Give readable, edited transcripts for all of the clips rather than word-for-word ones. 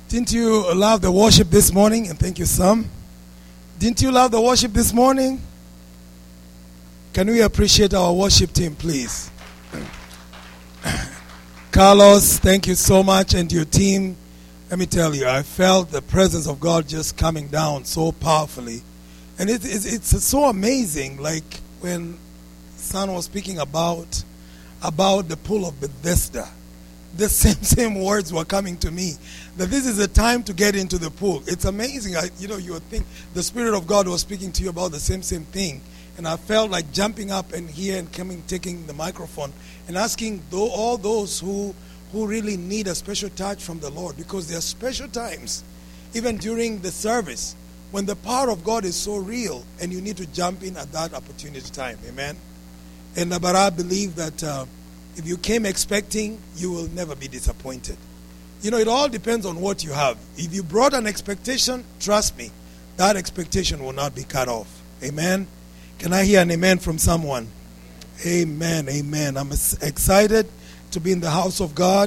Didn't you love the worship this morning? And thank you, Sam. Didn't you love the worship this morning? Can we appreciate our worship team, please? Carlos, thank you so much, and your team. Let me tell you, I felt the presence of God just coming down so powerfully. And it's so amazing, like when Son was speaking about the pool of Bethesda. The same words were coming to me, that this is a time to get into the pool. It's amazing. You would think the Spirit of God was speaking to you about the same thing. And I felt like jumping up and here and taking the microphone and asking all those who really need a special touch from the Lord, because there are special times, even during the service, when the power of God is so real and you need to jump in at that opportunity time. Amen. And but I believe that if you came expecting, you will never be disappointed. It all depends on what you have. If you brought an expectation, trust me, that expectation will not be cut off. Amen. Can I hear an amen from someone? Amen, amen. I'm excited to be in the house of God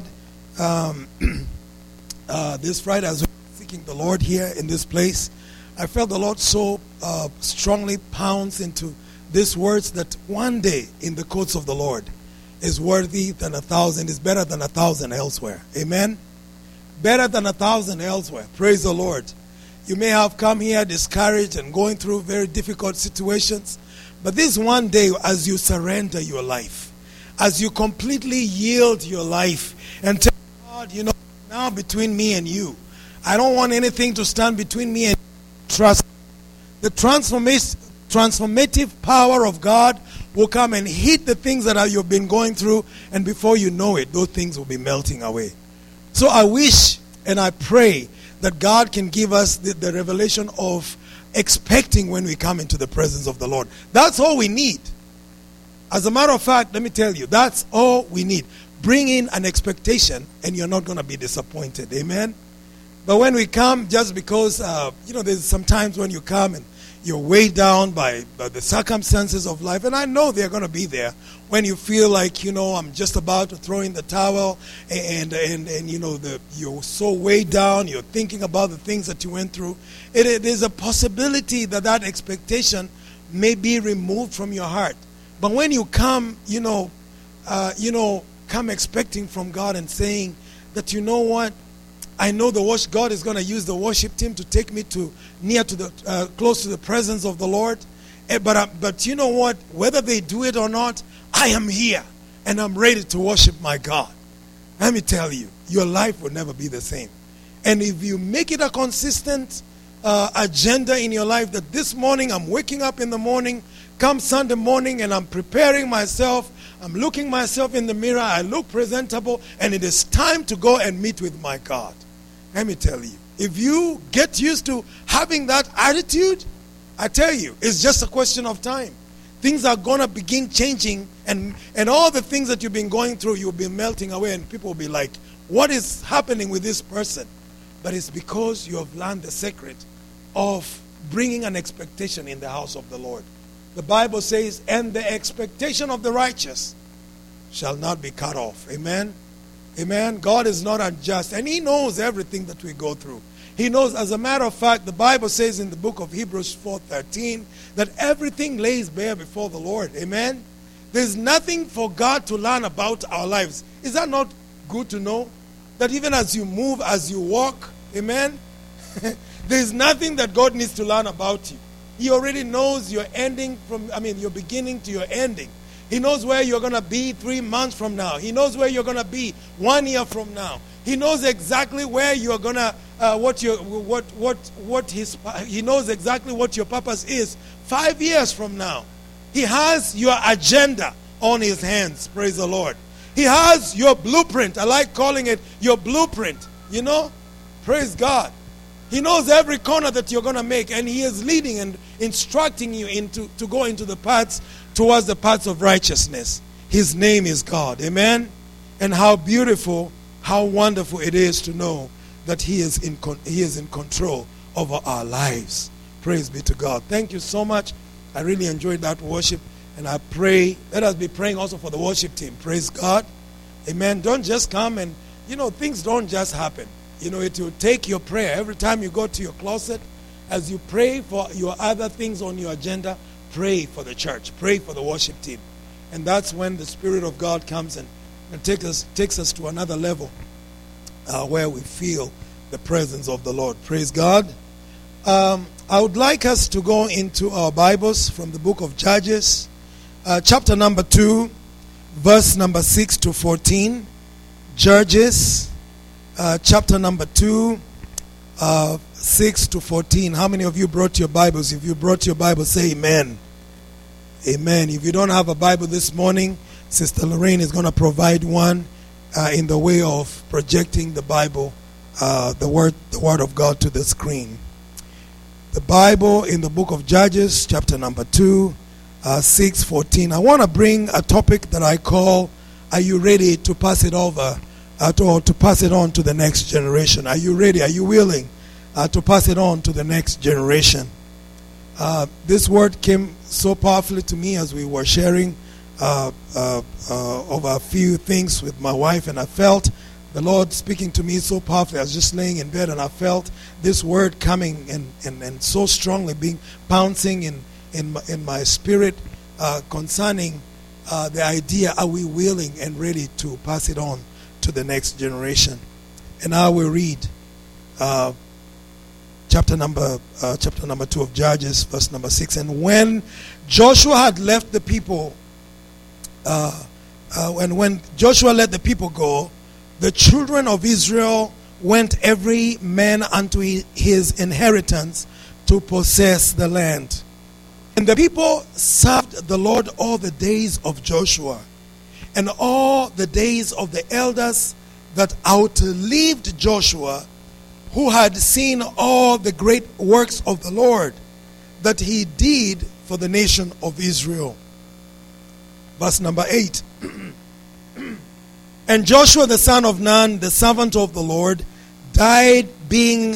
this Friday as we're seeking the Lord here in this place. I felt the Lord so strongly pounce into these words that one day in the courts of the Lord is worthy than 1,000, is better than 1,000 elsewhere. Amen? Better than 1,000 elsewhere. Praise the Lord. You may have come here discouraged and going through very difficult situations, but this one day, as you surrender your life, as you completely yield your life and tell God, now between me and you, I don't want anything to stand between me and trust. The transformative power of God will come and hit the things that you've been going through, and before you know it, those things will be melting away. So I wish and I pray that God can give us the revelation of expecting when we come into the presence of the Lord. That's all we need. As a matter of fact, let me tell you, that's all we need. Bring in an expectation and you're not going to be disappointed. Amen? But when we come, just because, there's some times when you come and you're weighed down by the circumstances of life, and I know they're going to be there when you feel like, I'm just about to throw in the towel, and you're so weighed down, you're thinking about the things that you went through. It is a possibility that expectation may be removed from your heart. But when you come, come expecting from God and saying that, what, I know God is going to use the worship team to take me close to the presence of the Lord. But you know what? Whether they do it or not, I am here and I'm ready to worship my God. Let me tell you, your life will never be the same. And if you make it a consistent agenda in your life, that this morning I'm waking up in the morning, come Sunday morning, and I'm preparing myself, I'm looking myself in the mirror, I look presentable, and it is time to go and meet with my God. Let me tell you, if you get used to having that attitude, I tell you, it's just a question of time. Things are going to begin changing, and all the things that you've been going through, you'll be melting away, and people will be like, what is happening with this person? But it's because you have learned the secret of bringing an expectation in the house of the Lord. The Bible says, and the expectation of the righteous shall not be cut off. Amen? Amen? God is not unjust, and He knows everything that we go through. He knows, as a matter of fact, the Bible says in the book of Hebrews 4:13 that everything lays bare before the Lord. Amen? There's nothing for God to learn about our lives. Is that not good to know? That even as you move, as you walk, amen? There's nothing that God needs to learn about you. He already knows your your beginning to your ending. He knows where you're going to be 3 months from now. He knows where you're going to be 1 year from now. He knows exactly where you're going to, He knows exactly what your purpose is 5 years from now. He has your agenda on His hands. Praise the Lord. He has your blueprint. I like calling it your blueprint. Praise God. He knows every corner that you're going to make, and He is leading and instructing you to go into the paths, towards the paths of righteousness. His name is God. Amen? And how beautiful, how wonderful it is to know that He is in control over our lives. Praise be to God. Thank you so much. I really enjoyed that worship, and I pray, let us be praying also for the worship team. Praise God. Amen. Don't just come and, things don't just happen. You know, it will take your prayer. Every time you go to your closet, as you pray for your other things on your agenda, pray for the church, pray for the worship team. And that's when the Spirit of God comes and takes us to another level where we feel the presence of the Lord. Praise God. I would like us to go into our Bibles from the book of Judges, chapter number 2, verse number 6 to 14. Judges, chapter number 2, 6 to 14. How many of you brought your Bibles? If you brought your Bible, say amen. Amen. If you don't have a Bible this morning, Sister Lorraine is going to provide one in the way of projecting the Bible, the word of God to the screen. The Bible in the book of Judges, chapter number 2, 6:14. I want to bring a topic that I call, are you ready to pass it over, or to pass it on to the next generation? Are you ready? Are you willing to pass it on to the next generation? This word came so powerfully to me as we were sharing over a few things with my wife, and I felt the Lord speaking to me so powerfully. I was just laying in bed and I felt this word coming and so strongly being pouncing in my spirit concerning the idea, are we willing and ready to pass it on to the next generation? And I will read chapter number 2 of Judges, verse number 6. And when Joshua had left the people, when Joshua let the people go, the children of Israel went every man unto his inheritance to possess the land. And the people served the Lord all the days of Joshua, and all the days of the elders that outlived Joshua, who had seen all the great works of the Lord that he did for the nation of Israel. Verse number 8. And Joshua the son of Nun, the servant of the Lord, died being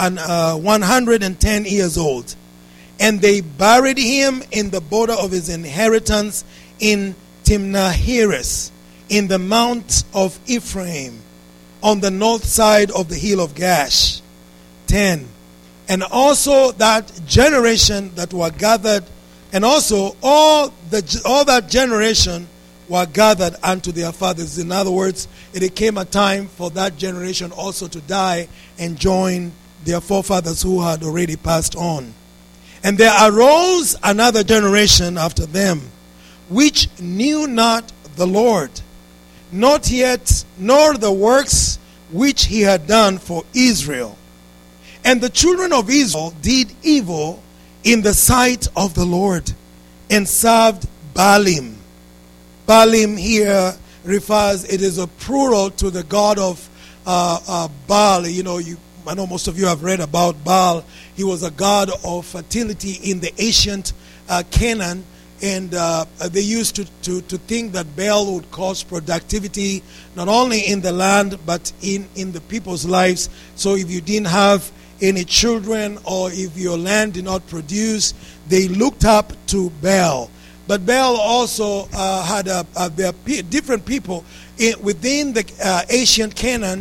110 years old. And they buried him in the border of his inheritance in Timnah-Heres, in the mount of Ephraim, on the north side of the hill of Gash. 10. And also that generation that were gathered, and also all that generation were gathered unto their fathers. In other words, it came a time for that generation also to die and join their forefathers who had already passed on. And there arose another generation after them, which knew not the Lord, not yet, nor the works which he had done for Israel. And the children of Israel did evil in the sight of the Lord, and served Baalim. Baalim here refers, it is a plural to the god of Baal. You know, I know most of you have read about Baal. He was a god of fertility in the ancient Canaan, and they used to think that Baal would cause productivity not only in the land but in the people's lives. So if you didn't have any children, or if your land did not produce, they looked up to Baal. But Baal also had different people within the ancient Canaan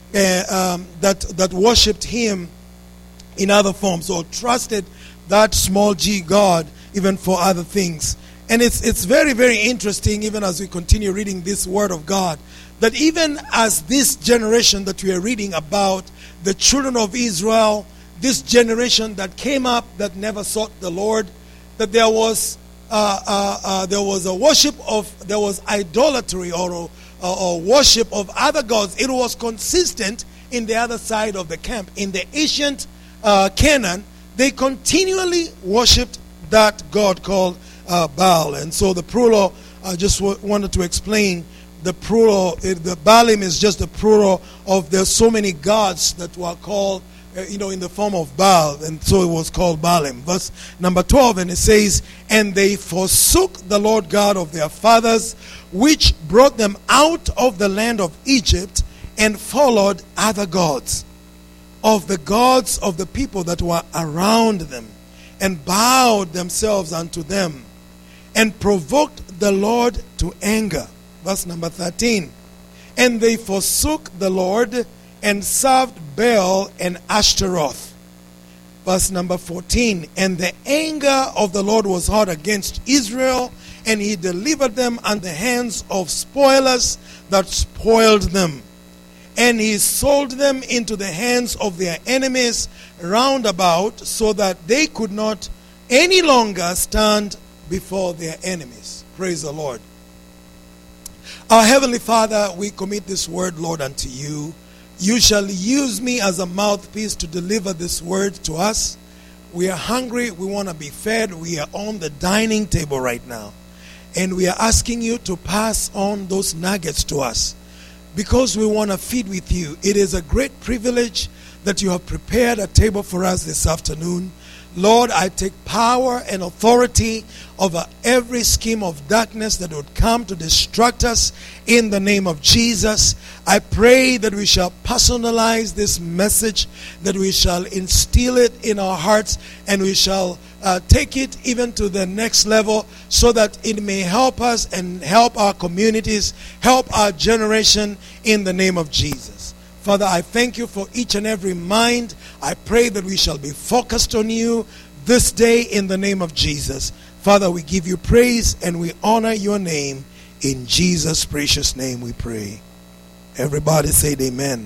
that worshipped him in other forms, or trusted that small g God even for other things. And it's very, very interesting, even as we continue reading this word of God, that even as this generation that we are reading about, the children of Israel, this generation that came up that never sought the Lord, that there was a worship of, there was idolatry or worship of other gods. It was consistent in the other side of the camp. In the ancient Canaan, they continually worshipped that god called Baal. And so the plural, I just wanted to explain the plural. The Baalim is just the plural of there's so many gods that were called in the form of Baal, and so it was called Baalim. Verse number 12, and it says, and they forsook the Lord God of their fathers, which brought them out of the land of Egypt, and followed other gods, of the gods of the people that were around them, and bowed themselves unto them, and provoked the Lord to anger. Verse number 13, and they forsook the Lord, and served Baal and Ashtaroth. Verse number 14. And the anger of the Lord was hot against Israel, and he delivered them unto the hands of spoilers that spoiled them. And he sold them into the hands of their enemies round about, so that they could not any longer stand before their enemies. Praise the Lord. Our Heavenly Father, we commit this word, Lord, unto you. You shall use me as a mouthpiece to deliver this word to us. We are hungry. We want to be fed. We are on the dining table right now. And we are asking you to pass on those nuggets to us, because we want to feed with you. It is a great privilege that you have prepared a table for us this afternoon. Lord, I take power and authority over every scheme of darkness that would come to distract us in the name of Jesus. I pray that we shall personalize this message, that we shall instill it in our hearts, and we shall take it even to the next level, so that it may help us and help our communities, help our generation in the name of Jesus. Father, I thank you for each and every mind. I pray that we shall be focused on you this day in the name of Jesus. Father, we give you praise and we honor your name. In Jesus' precious name we pray. Everybody say amen.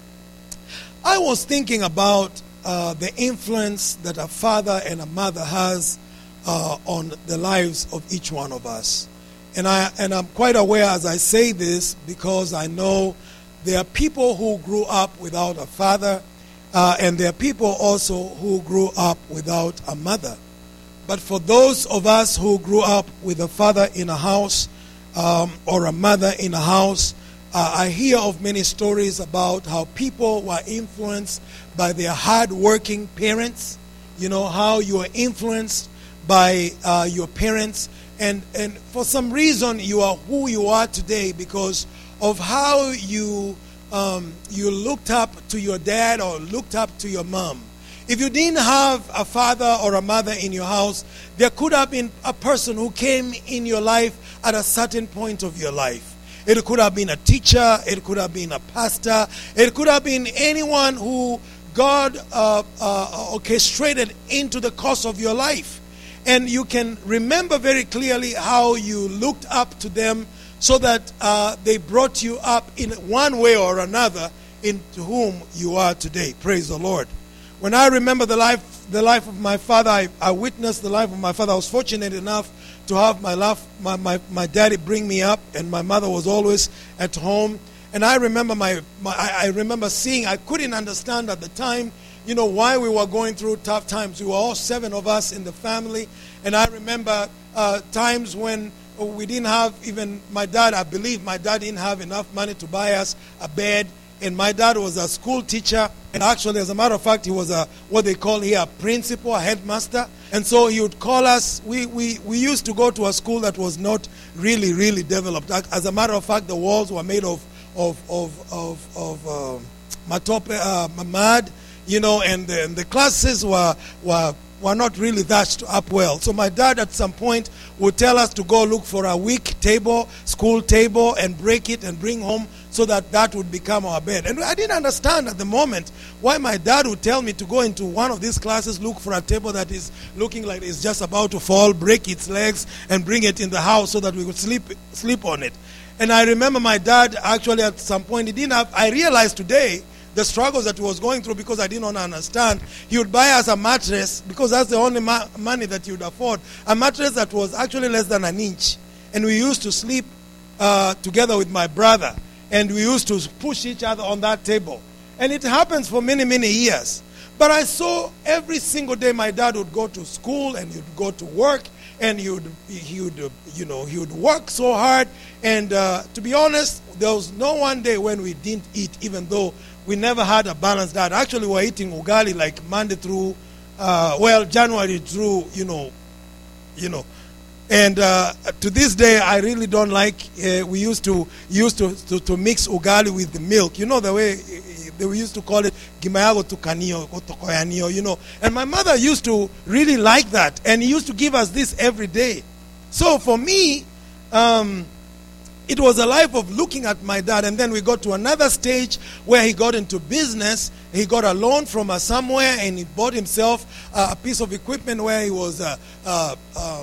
I was thinking about the influence that a father and a mother has on the lives of each one of us. And I'm quite aware as I say this, because I know there are people who grew up without a father, and there are people also who grew up without a mother. But for those of us who grew up with a father in a house or a mother in a house, I hear of many stories about how people were influenced by their hard-working parents. You know, how you are influenced by your parents. And for some reason, you are who you are today because of how you looked up to your dad or looked up to your mom. If you didn't have a father or a mother in your house, there could have been a person who came in your life at a certain point of your life. It could have been a teacher, it could have been a pastor, it could have been anyone who God orchestrated into the course of your life. And you can remember very clearly how you looked up to them, so that they brought you up in one way or another into whom you are today. Praise the Lord. When I remember the life of my father, I witnessed the life of my father. I was fortunate enough to have my daddy bring me up, and my mother was always at home. And I remember I remember seeing, I couldn't understand at the time, you know, why we were going through tough times. We were all 7 of us in the family, and I remember times when we didn't have even, I believe my dad didn't have enough money to buy us a bed. And my dad was a school teacher. And actually, as a matter of fact, he was what they call here a principal, a headmaster. And so he would call us. We used to go to a school that was not really, really developed. As a matter of fact, the walls were made of matope, mud, you know, and the classes were not really thatched up well. So my dad at some point would tell us to go look for a weak table, school table, and break it and bring home, so that would become our bed. And I didn't understand at the moment why my dad would tell me to go into one of these classes, look for a table that is looking like it's just about to fall, break its legs, and bring it in the house so that we could sleep on it. And I remember my dad actually at some point, I realized today the struggles that he was going through, because I didn't understand. He would buy us a mattress, because that's the only money that he would afford. A mattress that was actually less than an inch. And we used to sleep together with my brother. And we used to push each other on that table. And it happens for many, many years. But I saw every single day my dad would go to school and he would go to work. And he would work so hard. And to be honest, there was no one day when we didn't eat, even though we never had a balanced diet. Actually, we were eating ugali like Monday through, January through, you know. And to this day, I really don't like. We used to mix ugali with the milk. You know the way we used to call it gimayago tukanio, kotokoyanio. You know. And my mother used to really like that, and he used to give us this every day. So for me, it was a life of looking at my dad. And then we got to another stage where he got into business. He got a loan from somewhere, and he bought himself a piece of equipment where he was, what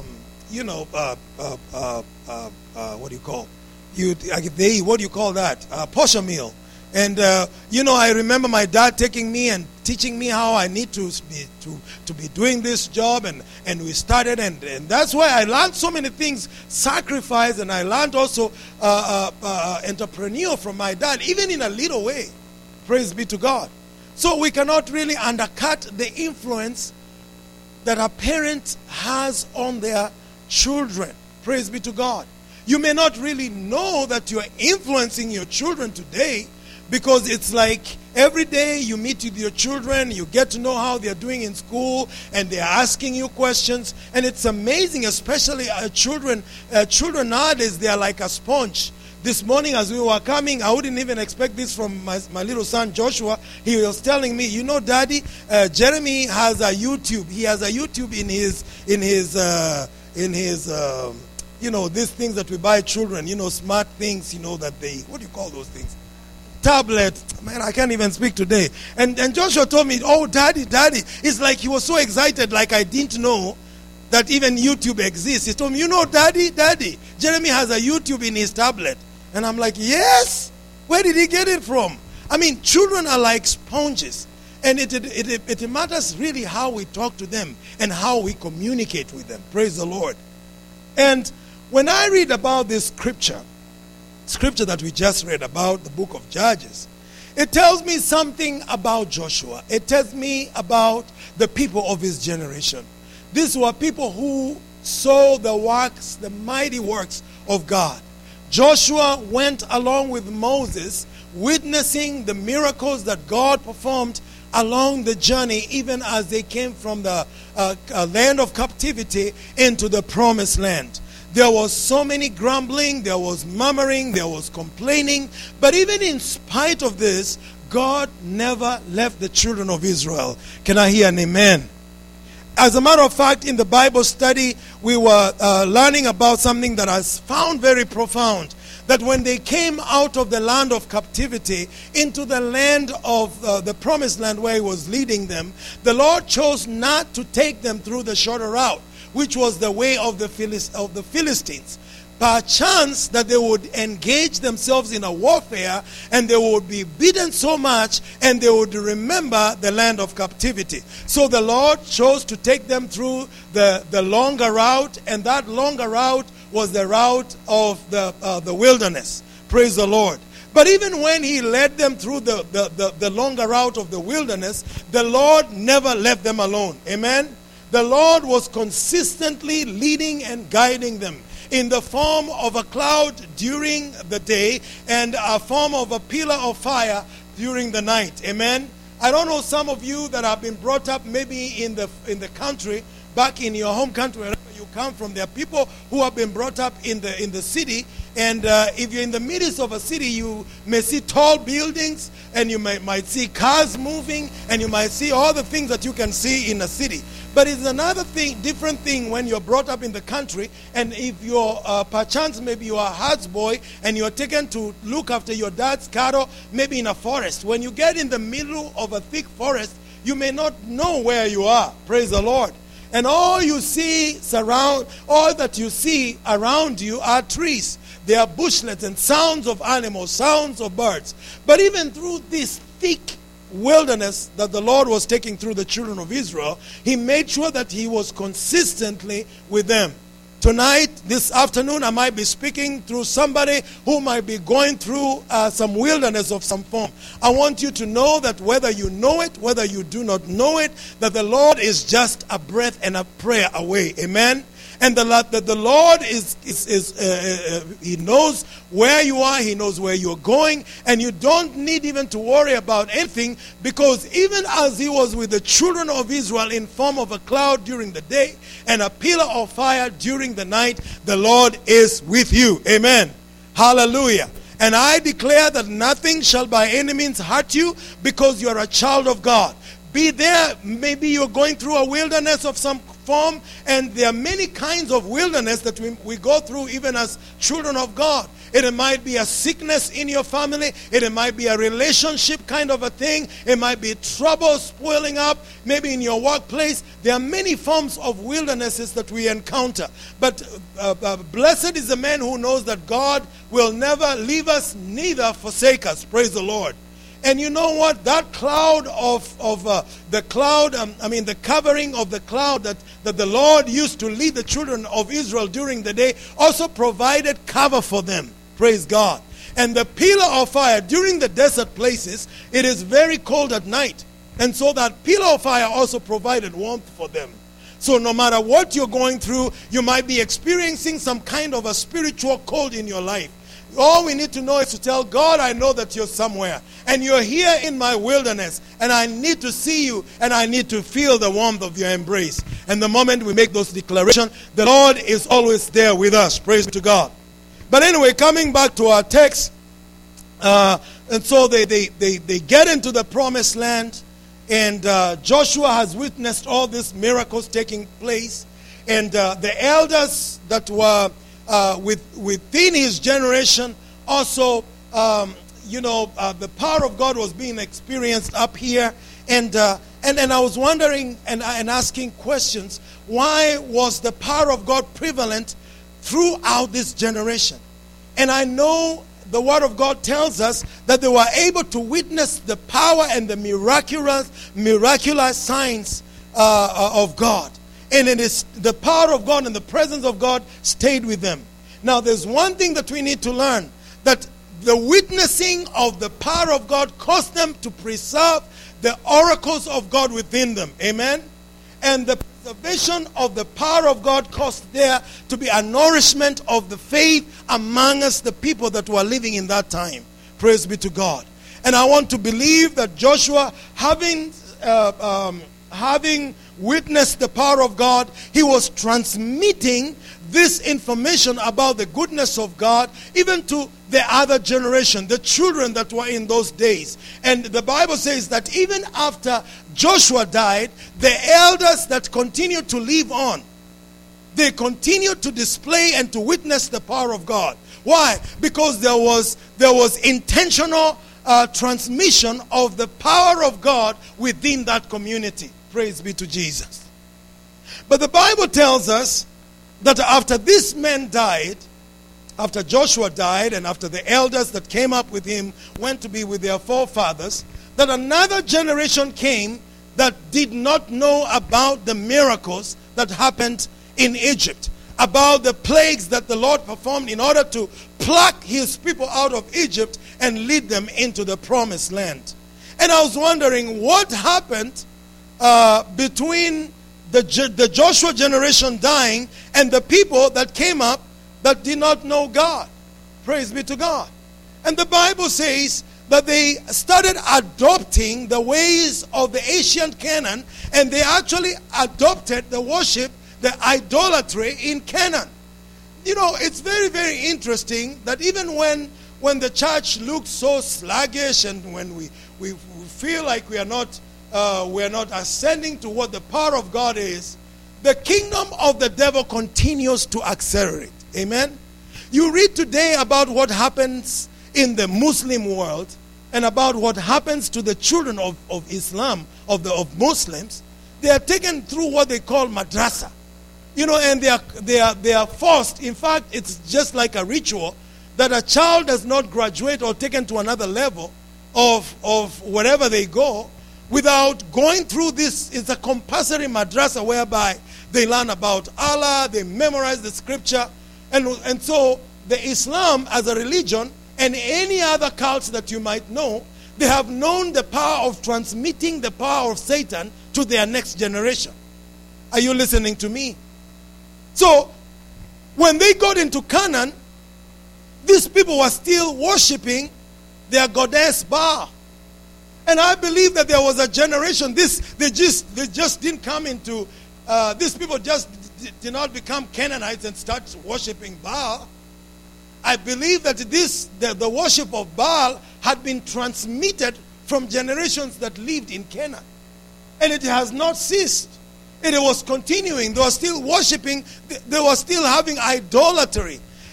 do you call? What do you call that? Posher mill. And I remember my dad taking me and teaching me how I need to be doing this job, and we started, and that's why I learned so many things, sacrifice, and I learned also entrepreneur from my dad, even in a little way. Praise be to God. So we cannot really undercut the influence that a parent has on their children. Praise be to God. You may not really know that you are influencing your children today, because it's like every day you meet with your children, you get to know how they're doing in school, and they're asking you questions. And it's amazing, especially children nowadays, they're like a sponge. This morning as we were coming, I wouldn't even expect this from my little son Joshua. He was telling me, Daddy, Jeremy has a YouTube. He has a YouTube in his these things that we buy children, smart things, that they, what do you call those things? Tablet. Man, I can't even speak today. And Joshua told me, oh, Daddy. It's like he was so excited, like I didn't know that even YouTube exists. He told me, Daddy, Jeremy has a YouTube in his tablet. And I'm like, yes? Where did he get it from? I mean, children are like sponges. And it matters really how we talk to them and how we communicate with them. Praise the Lord. And when I read about this scripture that we just read about, the book of Judges, it tells me something about Joshua. It tells me about the people of his generation. These were people who saw the mighty works of God. Joshua went along with Moses, witnessing the miracles that God performed along the journey, even as they came from the land of captivity into the promised land. There was so many grumbling, there was murmuring, there was complaining. But even in spite of this, God never left the children of Israel. Can I hear an amen? As a matter of fact, in the Bible study, we were learning about something that I found very profound. That when they came out of the land of captivity into the land of the promised land where he was leading them, the Lord chose not to take them through the shorter route, which was the way of the Philistines. Perchance that they would engage themselves in a warfare, and they would be beaten so much, and they would remember the land of captivity. So the Lord chose to take them through the longer route, and that longer route was the route of the wilderness. Praise the Lord. But even when he led them through the longer route of the wilderness, the Lord never left them alone. Amen? The Lord was consistently leading and guiding them in the form of a cloud during the day and a form of a pillar of fire during the night. Amen? I don't know, some of you that have been brought up maybe in the country, back in your home country, wherever you come from, there are people who have been brought up in the city. And if you're in the midst of a city, you may see tall buildings, and you might see cars moving, and you might see all the things that you can see in a city. But it's another thing, different thing when you're brought up in the country, and if you're, perchance maybe you are a houseboy, and you're taken to look after your dad's cattle, maybe in a forest. When you get in the middle of a thick forest, you may not know where you are. Praise the Lord. And all that you see around you are trees. There are bushlets and sounds of animals, sounds of birds. But even through this thick wilderness that the Lord was taking through the children of Israel, he made sure that he was consistently with them. Tonight, this afternoon, I might be speaking through somebody who might be going through some wilderness of some form. I want you to know that whether you know it, whether you do not know it, that the Lord is just a breath and a prayer away. Amen? And that the Lord He knows where you are, He knows where you're going, and you don't need even to worry about anything, because even as He was with the children of Israel in form of a cloud during the day and a pillar of fire during the night, the Lord is with you. Amen. Hallelujah. And I declare that nothing shall by any means hurt you, because you're a child of God. Be there, maybe you're going through a wilderness of some form, and there are many kinds of wilderness that we go through even as children of God. It might be a sickness in your family. It might be a relationship kind of a thing. It might be trouble spoiling up, maybe in your workplace. There are many forms of wildernesses that we encounter. But blessed is the man who knows that God will never leave us, neither forsake us. Praise the Lord. And you know what? That cloud the covering of the cloud that the Lord used to lead the children of Israel during the day also provided cover for them. Praise God. And the pillar of fire during the desert places, it is very cold at night. And so that pillar of fire also provided warmth for them. So no matter what you're going through, you might be experiencing some kind of a spiritual cold in your life. All we need to know is to tell God, I know that you're somewhere. And you're here in my wilderness. And I need to see you. And I need to feel the warmth of your embrace. And the moment we make those declarations, the Lord is always there with us. Praise to God. But anyway, coming back to our text. And so they get into the promised land. And Joshua has witnessed all these miracles taking place. And the elders that were within his generation also, the power of God was being experienced up here. And I was wondering and asking questions. Why was the power of God prevalent throughout this generation? And I know the Word of God tells us that they were able to witness the power and the miraculous signs of God. And it is the power of God and the presence of God stayed with them. Now, there's one thing that we need to learn, that the witnessing of the power of God caused them to preserve the oracles of God within them. Amen? And the preservation of the power of God caused there to be a nourishment of the faith among us, the people that were living in that time. Praise be to God. And I want to believe that Joshua, having witnessed the power of God, he was transmitting this information about the goodness of God even to the other generation, the children that were in those days. And the Bible says that even after Joshua died, the elders that continued to live on, they continued to display and to witness the power of God. Why? Because there was intentional transmission of the power of God within that community. Praise be to Jesus. But the Bible tells us that after this man died, after Joshua died, and after the elders that came up with him went to be with their forefathers, that another generation came that did not know about the miracles that happened in Egypt, about the plagues that the Lord performed in order to pluck his people out of Egypt and lead them into the promised land. And I was wondering what happened between the Joshua generation dying and the people that came up that did not know God. Praise be to God. And the Bible says that they started adopting the ways of the ancient Canaan, and they actually adopted the worship, the idolatry in Canaan. You know, it's very, very interesting that even when the church looks so sluggish and when we feel like we are not ascending to what the power of God is, the kingdom of the devil continues to accelerate. Amen? You read today about what happens in the Muslim world and about what happens to the children of Islam, of Muslims. They are taken through what they call madrasa. You know, and they are forced. In fact, it's just like a ritual that a child does not graduate or taken to another level of wherever they go without going through this. It's a compulsory madrasa whereby they learn about Allah, they memorize the scripture. And so the Islam as a religion and any other cults that you might know, they have known the power of transmitting the power of Satan to their next generation. Are you listening to me? So when they got into Canaan, these people were still worshiping their goddess Baal. And I believe that there was a generation, they just didn't come into, these people just did not become Canaanites and start worshiping Baal. I believe that the worship of Baal had been transmitted from generations that lived in Canaan. And it has not ceased. And it was continuing. They were still worshiping. They were still having idolatry.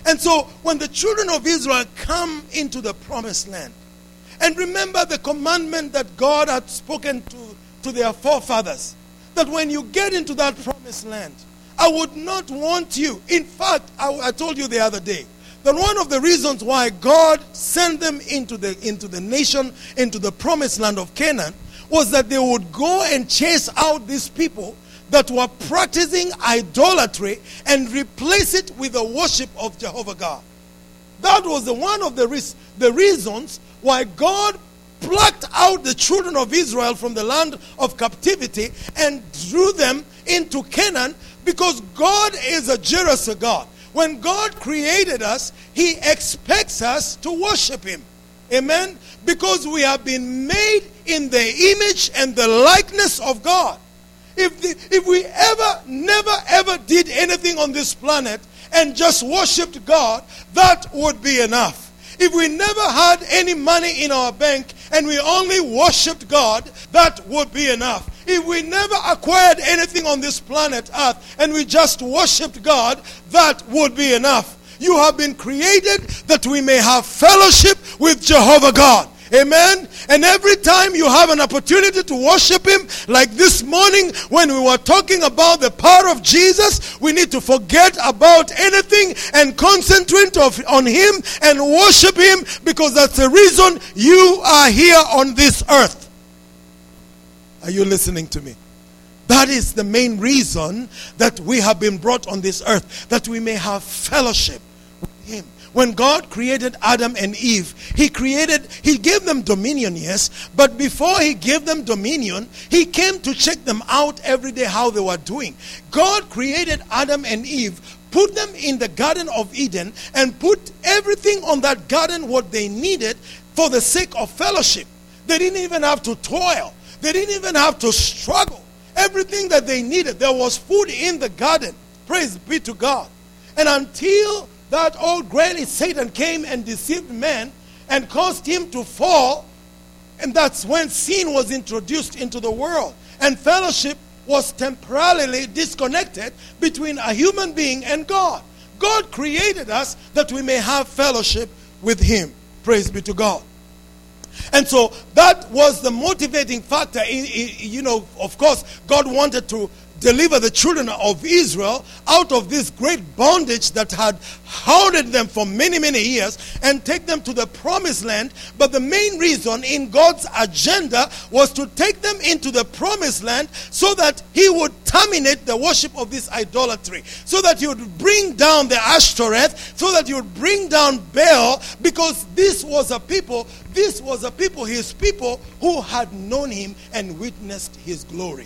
And so when the children of Israel come into the promised land, and remember the commandment that God had spoken to their forefathers, that when you get into that promised land, I would not want you. In fact, I told you the other day that one of the reasons why God sent them into the nation, into the promised land of Canaan, was that they would go and chase out these people that were practicing idolatry and replace it with the worship of Jehovah God. That was one of the reasons why God plucked out the children of Israel from the land of captivity and drew them into Canaan, because God is a jealous God. When God created us, He expects us to worship Him. Amen? Because we have been made in the image and the likeness of God. If we never did anything on this planet and just worshipped God, that would be enough. If we never had any money in our bank and we only worshipped God, that would be enough. If we never acquired anything on this planet Earth and we just worshipped God, that would be enough. You have been created that we may have fellowship with Jehovah God. Amen. And every time you have an opportunity to worship Him, like this morning when we were talking about the power of Jesus, we need to forget about anything and concentrate on Him and worship Him, because that's the reason you are here on this earth. Are you listening to me? That is the main reason that we have been brought on this earth, that we may have fellowship with Him. When God created Adam and Eve, He gave them dominion, yes, but before He gave them dominion, He came to check them out every day how they were doing. God created Adam and Eve, put them in the Garden of Eden, and put everything on that garden what they needed for the sake of fellowship. They didn't even have to toil. They didn't even have to struggle. Everything that they needed, there was food in the garden. Praise be to God. And until that old granny Satan came and deceived man and caused him to fall, and that's when sin was introduced into the world, and fellowship was temporarily disconnected between a human being and God. God created us that we may have fellowship with Him. Praise be to God. And so that was the motivating factor. Of course, God wanted to deliver the children of Israel out of this great bondage that had hounded them for many, many years and take them to the promised land. But the main reason in God's agenda was to take them into the promised land so that He would terminate the worship of this idolatry, so that He would bring down the Ashtoreth, so that He would bring down Baal, because this was a people, His people, who had known Him and witnessed His glory.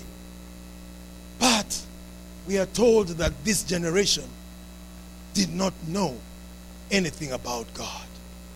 But we are told that this generation did not know anything about God.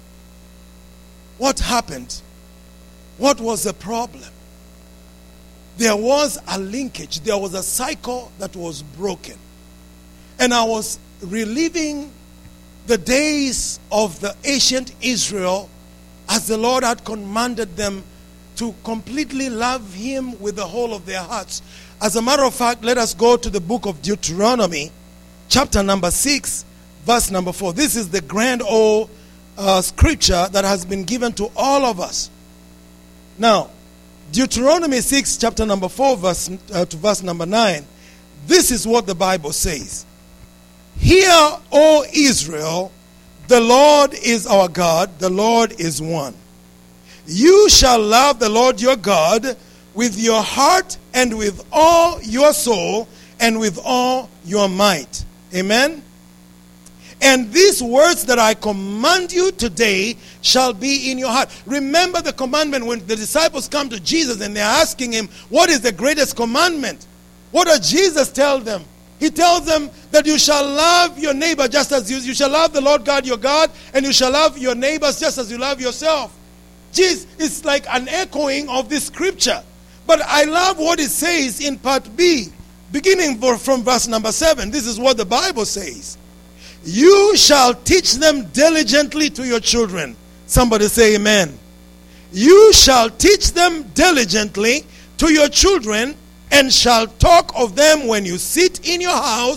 What happened? What was the problem? There was a linkage. There was a cycle that was broken. And I was reliving the days of the ancient Israel as the Lord had commanded them to completely love Him with the whole of their hearts. As a matter of fact, let us go to the book of Deuteronomy, chapter number 6, verse number 4. This is the grand old scripture that has been given to all of us. Now, Deuteronomy 6, chapter number 4, to verse number 9. This is what the Bible says. Hear, O Israel, the Lord is our God, the Lord is one. You shall love the Lord your God with your heart and with all your soul and with all your might. Amen. And these words that I command you today shall be in your heart. Remember the commandment when the disciples come to Jesus and they're asking Him, what is the greatest commandment? What does Jesus tell them? He tells them that you shall love your neighbor just as you shall love the Lord God your God, and you shall love your neighbors just as you love yourself. Jesus is like an echoing of this scripture. But I love what it says in part B, beginning from verse number 7. This is what the Bible says. You shall teach them diligently to your children. Somebody say amen. You shall teach them diligently to your children, and shall talk of them when you sit in your house,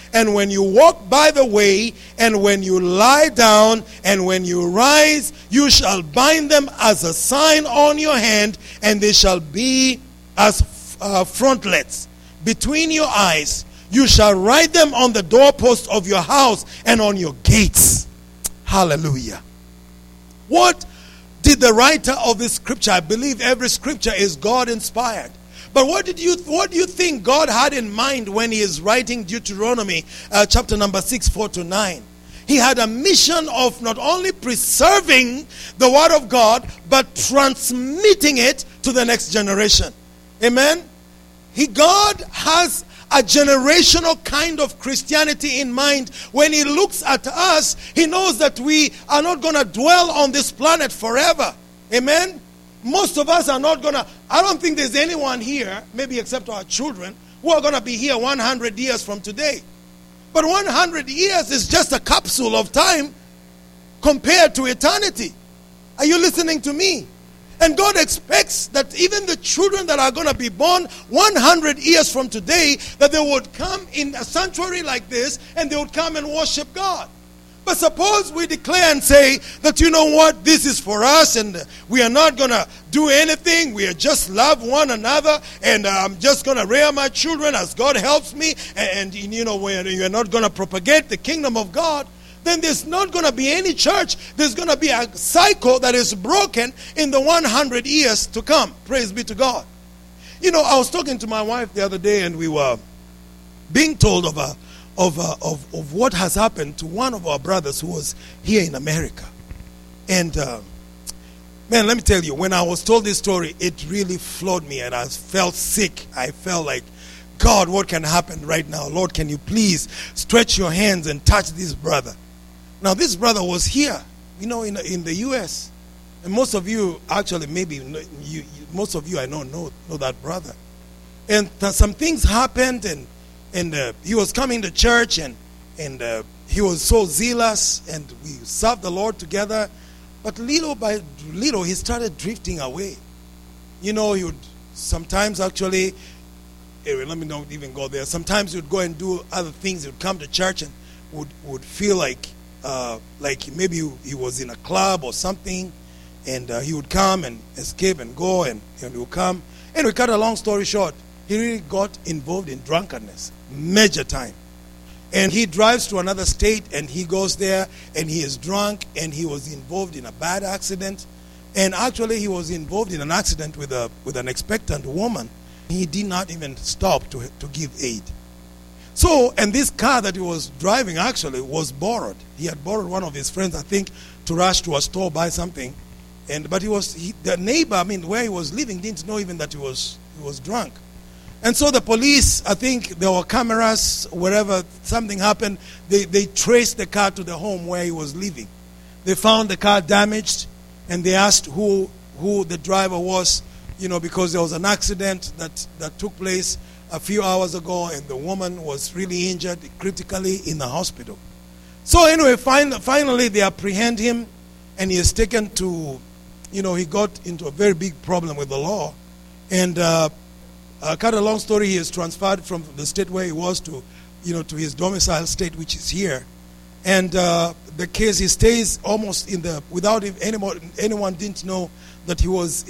and when you walk by the way, and when you lie down, and when you rise, you shall bind them as a sign on your hand, and they shall be as frontlets between your eyes. You shall write them on the doorposts of your house and on your gates. Hallelujah. What did the writer of this scripture, I believe every scripture is God inspired. But what do you think God had in mind when he is writing Deuteronomy chapter number 6, 4-9? He had a mission of not only preserving the word of God, but transmitting it to the next generation. Amen? God has a generational kind of Christianity in mind. When he looks at us, he knows that we are not going to dwell on this planet forever. Amen? Most of us are not going to, I don't think there's anyone here, maybe except our children, who are going to be here 100 years from today. But 100 years is just a capsule of time compared to eternity. Are you listening to me? And God expects that even the children that are going to be born 100 years from today, that they would come in a sanctuary like this and they would come and worship God. But suppose we declare and say that, you know what, this is for us and we are not going to do anything. We are just love one another and I'm just going to rear my children as God helps me. And you know, you're not going to propagate the kingdom of God. Then there's not going to be any church. There's going to be a cycle that is broken in the 100 years to come. Praise be to God. You know, I was talking to my wife the other day and we were being told of what has happened to one of our brothers who was here in America. And man, let me tell you, when I was told this story, it really floored me and I felt sick. I felt like, God, what can happen right now? Lord, can you please stretch your hands and touch this brother? Now, this brother was here, you know, in the U.S. And most of you, actually, maybe, most of you I know that brother. And some things happened, and he was coming to church, and he was so zealous, and we served the Lord together. But little by little, he started drifting away. You know, he would sometimes actually, let me not even go there. Sometimes he would go and do other things. He would come to church and would feel like maybe he was in a club or something, and he would come and escape and go, and he would come. And we cut a long story short, he really got involved in drunkenness, major time. And he drives to another state, and he goes there, and he is drunk, and he was involved in a bad accident. And actually, he was involved in an accident with an expectant woman. He did not even stop to give aid. So, and this car that he was driving actually was borrowed. He had borrowed one of his friends, I think, to rush to a store, buy something. But the neighbor, where he was living, didn't know even that he was drunk. And so the police, I think there were cameras, wherever something happened, they traced the car to the home where he was living. They found the car damaged, and they asked who the driver was, because there was an accident that took place a few hours ago, and the woman was really injured critically in the hospital. So anyway, finally they apprehend him, and he is taken to, he got into a very big problem with the law. And cut a long story, he is transferred from the state where he was to his domicile state, which is here. And the case, he stays almost without anyone didn't know that he was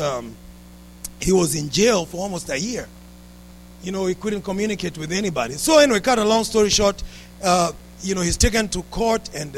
in jail for almost a year. He couldn't communicate with anybody. So anyway, cut a long story short, he's taken to court, and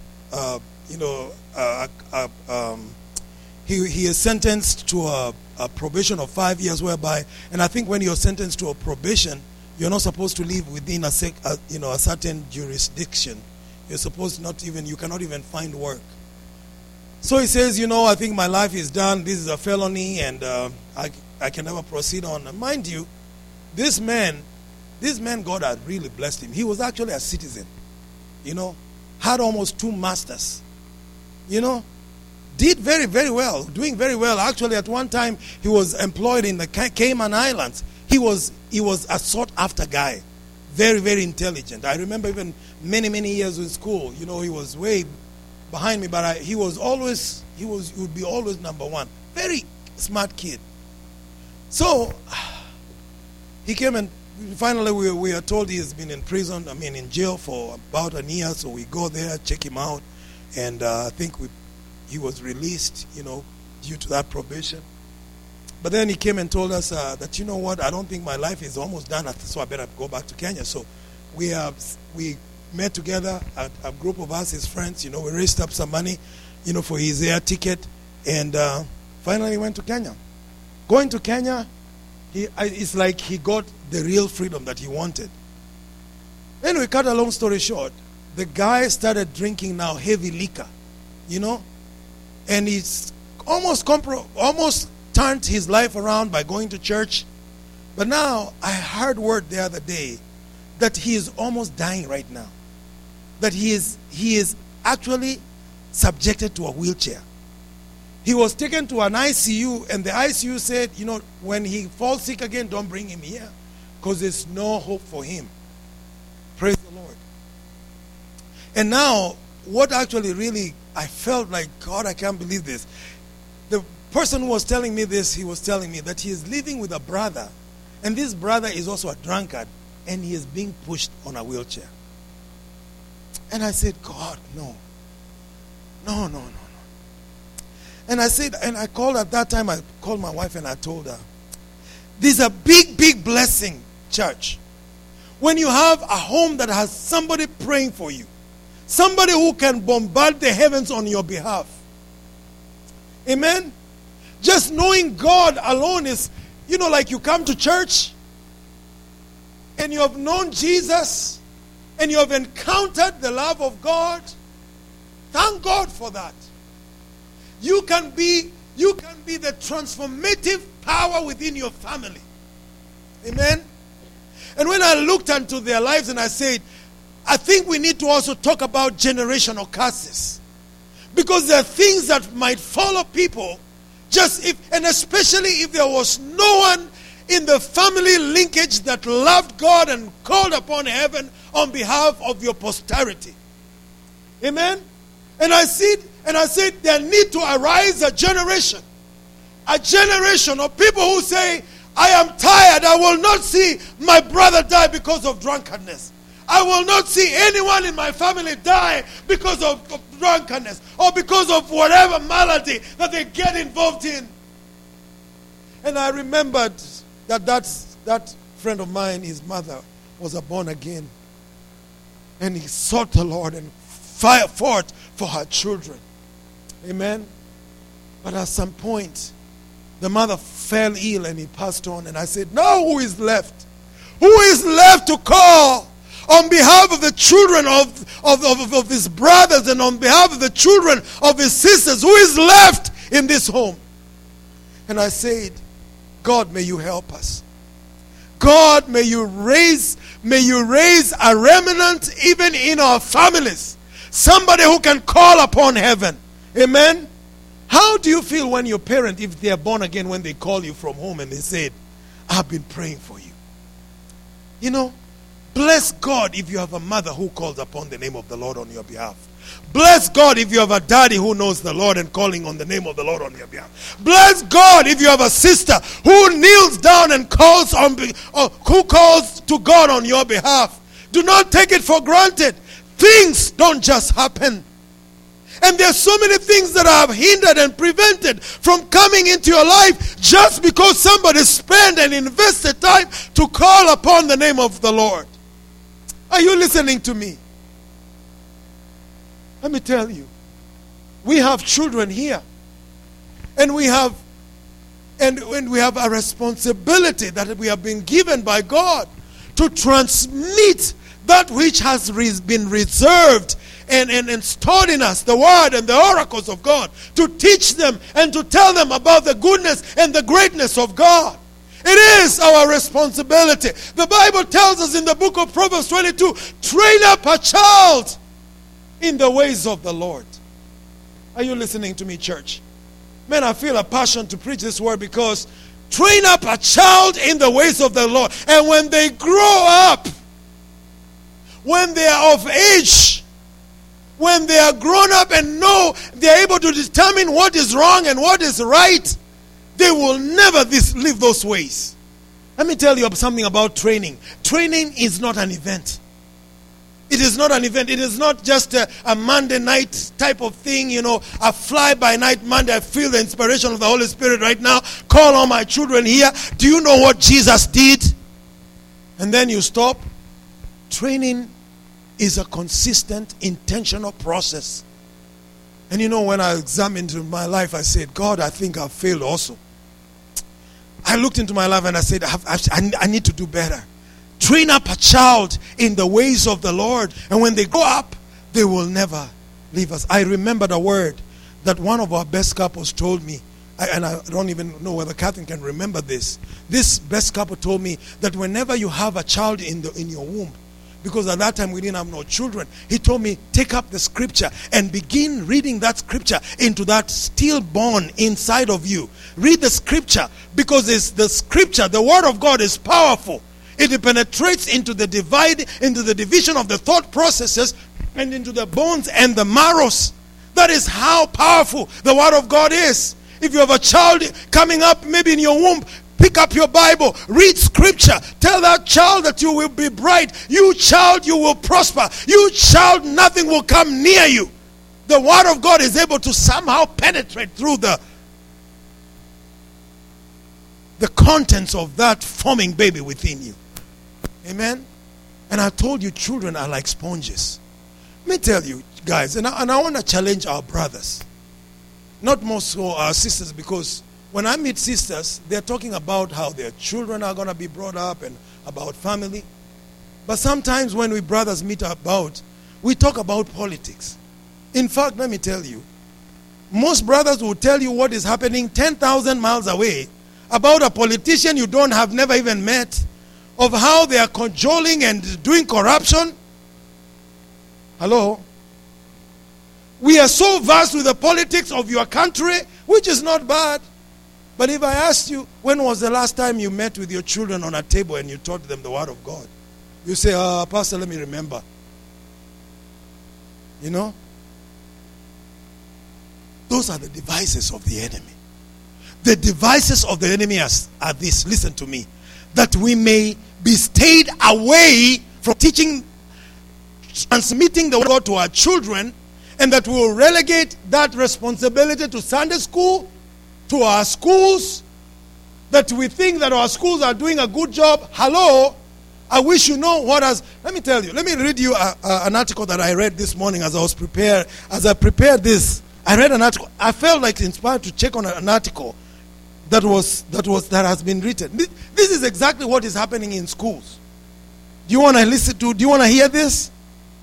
he is sentenced to a probation of 5 years, whereby, and I think when you're sentenced to a probation, you're not supposed to live within a certain jurisdiction. You're supposed you cannot even find work. So he says, I think my life is done. This is a felony, and I can never proceed on. And mind you, this man, God had really blessed him. He was actually a citizen, had almost 2 masters, did very, very well, doing very well. Actually, at one time, he was employed in the Cayman Islands. He was a sought-after guy, very, very intelligent. I remember even many, many years in school, he was way behind me, but he would be always number one. Very smart kid. So he came and finally we are told he has been in prison, in jail for about a year. So we go there, check him out, and I think he was released, due to that probation. But then he came and told us that, you know what, I don't think my life is almost done, so I better go back to Kenya. So we met together, a group of us, his friends, we raised up some money, for his air ticket, and finally went to Kenya. Going to Kenya, it's like he got the real freedom that he wanted. Anyway, cut a long story short, the guy started drinking now heavy liquor, and he's almost turned his life around by going to church. But now I heard word the other day that he is almost dying right now. That he is actually subjected to a wheelchair. He was taken to an ICU, and the ICU said, when he falls sick again, don't bring him here, because there's no hope for him. Praise the Lord. And now, what actually really, I felt like, God, I can't believe this. The person who was telling me this, he was telling me that he is living with a brother, and this brother is also a drunkard, and he is being pushed on a wheelchair. And I said, God, no. No. And I said, and I called at that time, I called my wife and I told her, this is a big, big blessing, church. When you have a home that has somebody praying for you, somebody who can bombard the heavens on your behalf. Amen? Just knowing God alone is, like you come to church and you have known Jesus and you have encountered the love of God. Thank God for that. You can be the transformative power within your family. Amen? And when I looked into their lives and I said, I think we need to also talk about generational curses. Because there are things that might follow people and especially if there was no one in the family linkage that loved God and called upon heaven on behalf of your posterity. Amen? And I said there need to arise a generation of people who say, I am tired. I will not see my brother die because of drunkenness. I will not see anyone in my family die because of drunkenness or because of whatever malady that they get involved in. And I remembered that friend of mine, his mother, was a born again. And he sought the Lord and fought for her children. Amen. But at some point, the mother fell ill and he passed on. And I said, now who is left? Who is left to call on behalf of the children of his brothers and on behalf of the children of his sisters? Who is left in this home? And I said, God, may you help us. God, may you raise a remnant even in our families. Somebody who can call upon heaven. Amen. How do you feel when your parent, if they are born again, when they call you from home and they said, I've been praying for you? Bless God if you have a mother who calls upon the name of the Lord on your behalf. Bless God if you have a daddy who knows the Lord and calling on the name of the Lord on your behalf. Bless God if you have a sister who kneels down and calls to God on your behalf. Do not take it for granted. Things don't just happen. And there's so many things that have hindered and prevented from coming into your life just because somebody spent and invested time to call upon the name of the Lord. Are you listening to me? Let me tell you, we have children here, and we have a responsibility that we have been given by God to transmit that which has been reserved and stored in us, the word and the oracles of God, to teach them and to tell them about the goodness and the greatness of God. It is our responsibility. The Bible tells us in the book of Proverbs 22, train up a child in the ways of the Lord. Are you listening to me, church? Man, I feel a passion to preach this word because train up a child in the ways of the Lord. And when they grow up, when they are of age, when they are grown up and know they are able to determine what is wrong and what is right, they will never leave those ways. Let me tell you something about training. Training is not an event. It is not an event. It is not just a Monday night type of thing, a fly-by-night Monday. I feel the inspiration of the Holy Spirit right now. Call all my children here. Do you know what Jesus did? And then you stop. Training is a consistent, intentional process. And when I examined my life, I said, God, I think I've failed also. I looked into my life and I said, I need to do better. Train up a child in the ways of the Lord. And when they grow up, they will never leave us. I remember the word that one of our best couples told me. And I don't even know whether Catherine can remember this. This best couple told me that whenever you have a child in your womb, because at that time we didn't have no children, he told me, take up the scripture and begin reading that scripture into that stillborn inside of you. Read the scripture, because it's the scripture, the word of God is powerful. It penetrates into the division of the thought processes and into the bones and the marrows. That is how powerful the word of God is. If you have a child coming up maybe in your womb, pick up your Bible, read scripture. Tell that child that you will be bright. You child, you will prosper. You child, nothing will come near you. The word of God is able to somehow penetrate through the contents of that forming baby within you. Amen. And I told you, children are like sponges. Let me tell you, guys, and I want to challenge our brothers, not more so our sisters, because when I meet sisters, they're talking about how their children are going to be brought up and about family. But sometimes when we brothers meet we talk about politics. In fact, let me tell you, most brothers will tell you what is happening 10,000 miles away about a politician you have never even met, of how they are cajoling and doing corruption. Hello? We are so vast with the politics of your country, which is not bad. But if I asked you, when was the last time you met with your children on a table and you taught them the word of God? You say, Pastor, let me remember. Those are the devices of the enemy. The devices of the enemy are this. Listen to me. That we may be stayed away from teaching, transmitting the word of God to our children, and that we will relegate that responsibility to Sunday school, to our schools, that we think that our schools are doing a good job. Hello? I wish you know what has... Let me tell you. Let me read you an article that I read this morning as I prepared this. I read an article. I felt like inspired to check on an article that has been written. This is exactly what is happening in schools. Do you want to hear this?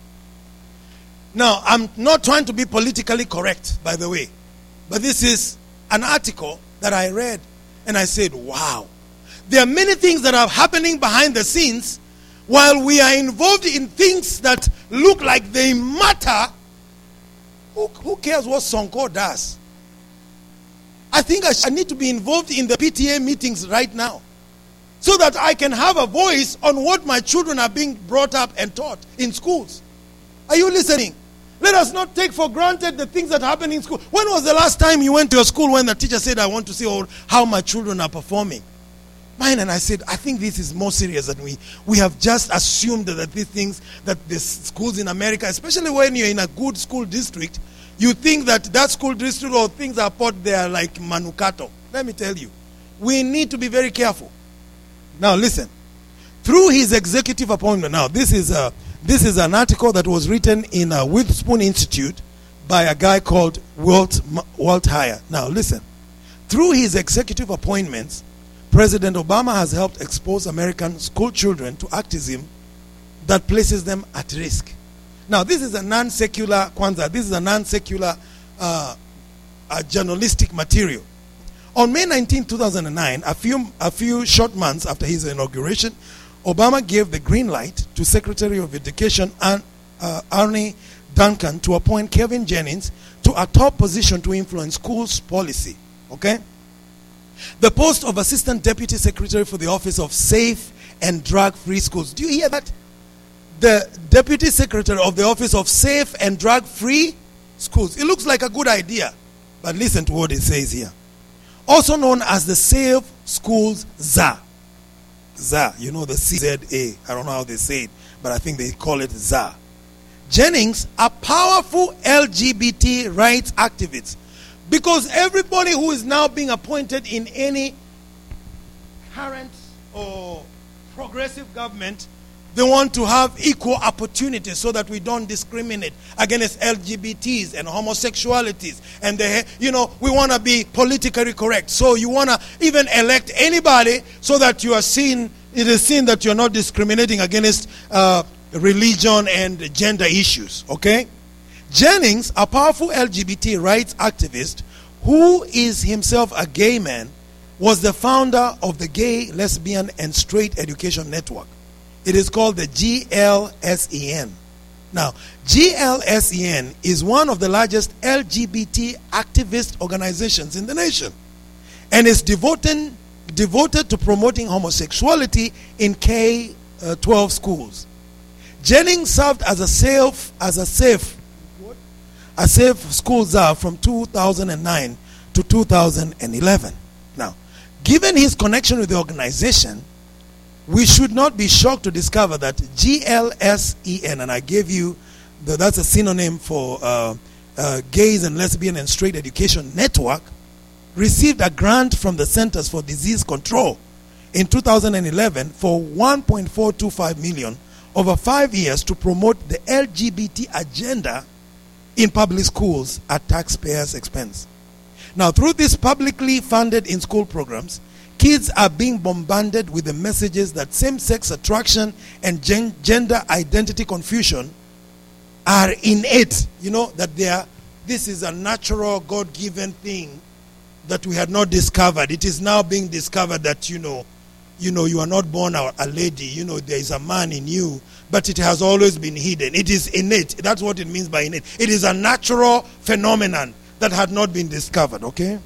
Now, I'm not trying to be politically correct, by the way. But this is an article that I read, and I said, wow. There are many things that are happening behind the scenes while we are involved in things that look like they matter. Who cares what Sonko does? I think I need to be involved in the PTA meetings right now, so that I can have a voice on what my children are being brought up and taught in schools. Are you listening? Let us not take for granted the things that happen in school. When was the last time you went to a school when the teacher said, I want to see how my children are performing? Mine, and I said, I think this is more serious than we have just assumed that these things, that the schools in America, especially when you're in a good school district, you think that school district or things are put there like manukato. Let me tell you, we need to be very careful. Now listen, through his executive appointment, now this is an article that was written in a Witherspoon Institute by a guy called Walt Heyer. Now listen, through his executive appointments, President Obama has helped expose American school children to activism that places them at risk. Now, this is a non-secular Kwanzaa. This is a non-secular journalistic material. On May 19, 2009, a few short months after his inauguration, Obama gave the green light to Secretary of Education Arne Duncan to appoint Kevin Jennings to a top position to influence schools policy. Okay? The post of Assistant Deputy Secretary for the Office of Safe and Drug-Free Schools. Do you hear that? The Deputy Secretary of the Office of Safe and Drug-Free Schools. It looks like a good idea, but listen to what it says here. Also known as the Safe Schools Czar. ZA. You know the CZA. I don't know how they say it, but I think they call it ZA. Jennings are powerful LGBT rights activists, because everybody who is now being appointed in any current or progressive government, they want to have equal opportunities so that we don't discriminate against LGBTs and homosexualities. And we want to be politically correct. So you want to even elect anybody so that it is seen that you're not discriminating against religion and gender issues. Okay? Jennings, a powerful LGBT rights activist who is himself a gay man, was the founder of the Gay, Lesbian, and Straight Education Network. It is called the GLSEN. Now, GLSEN is one of the largest LGBT activist organizations in the nation, and is devoted to promoting homosexuality in K-12 schools. Jennings served as a safe school czar from 2009 to 2011. Now, given his connection with the organization, we should not be shocked to discover that GLSEN, and I gave you, that's a synonym for Gays and Lesbian and Straight Education Network, received a grant from the Centers for Disease Control in 2011 for $1.425 million over 5 years to promote the LGBT agenda in public schools at taxpayers' expense. Now, through these publicly funded in-school programs, kids are being bombarded with the messages that same-sex attraction and gender identity confusion are innate. You know, that this is a natural, God-given thing that we had not discovered. It is now being discovered that, you are not born a lady. There is a man in you, but it has always been hidden. It is innate. That's what it means by innate. It is a natural phenomenon that had not been discovered, okay?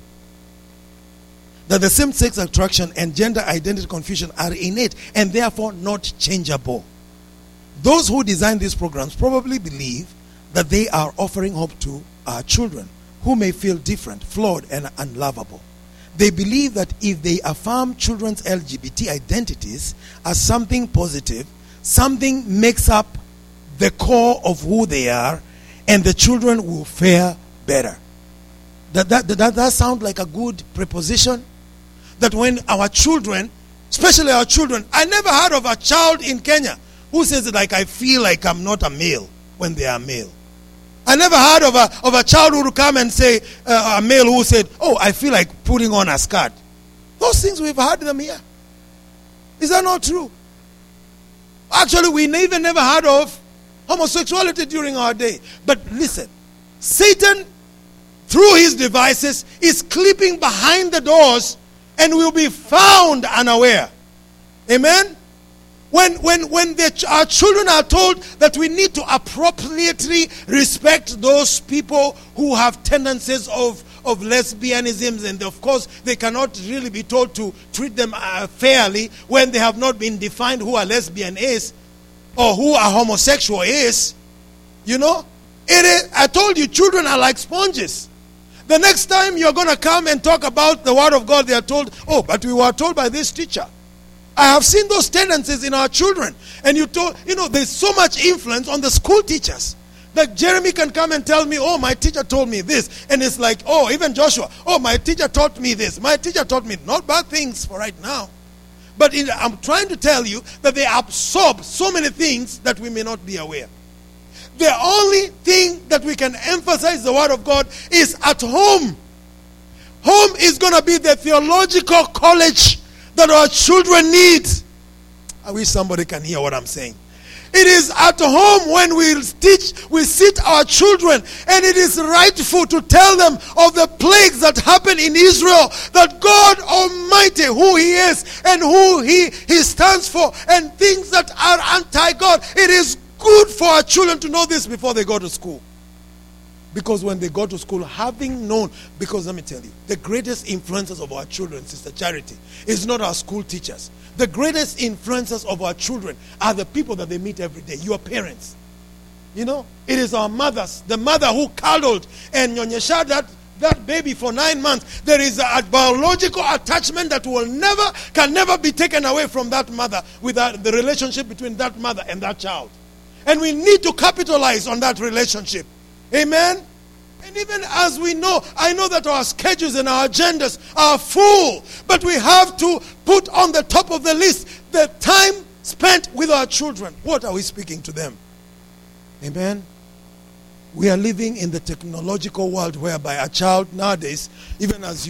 That the same-sex attraction and gender identity confusion are innate and therefore not changeable. Those who design these programs probably believe that they are offering hope to our children who may feel different, flawed, and unlovable. They believe that if they affirm children's LGBT identities as something positive, something makes up the core of who they are, and the children will fare better. That sound like a good preposition? That when our children, especially our children, I never heard of a child in Kenya who says it like, I feel like I'm not a male when they are male. I never heard of a child who would come and say, a male who said, oh, I feel like putting on a skirt. Those things we've heard them here. Is that not true? Actually, we even never heard of homosexuality during our day. But listen, Satan, through his devices, is clipping behind the doors and will be found unaware. Amen? When our children are told that we need to appropriately respect those people who have tendencies of lesbianism, and of course they cannot really be told to treat them fairly when they have not been defined who a lesbian is or who a homosexual is. I told you, children are like sponges. The next time you're going to come and talk about the word of God, they are told, oh, but we were told by this teacher. I have seen those tendencies in our children. And there's so much influence on the school teachers. That Jeremy can come and tell me, oh, my teacher told me this. And it's like, oh, even Joshua, oh, my teacher taught me this. My teacher taught me, not bad things for right now. But I'm trying to tell you that they absorb so many things that we may not be aware. The only thing that we can emphasize the word of God is at home. Home is going to be the theological college that our children need. I wish somebody can hear what I'm saying. It is at home when we sit our children, and it is rightful to tell them of the plagues that happen in Israel, that God Almighty, who He is and who He stands for, and things that are anti-God. It is good for our children to know this before they go to school. Because when they go to school, having known, because let me tell you, the greatest influencers of our children, Sister Charity, is not our school teachers. The greatest influencers of our children are the people that they meet every day, your parents. It is our mothers, the mother who cuddled and nyonyesha that baby for 9 months, there is a biological attachment that can never be taken away from that mother, with the relationship between that mother and that child. And we need to capitalize on that relationship. Amen? And even as we know, I know that our schedules and our agendas are full, but we have to put on the top of the list the time spent with our children. What are we speaking to them? Amen? We are living in the technological world whereby a child nowadays, even us,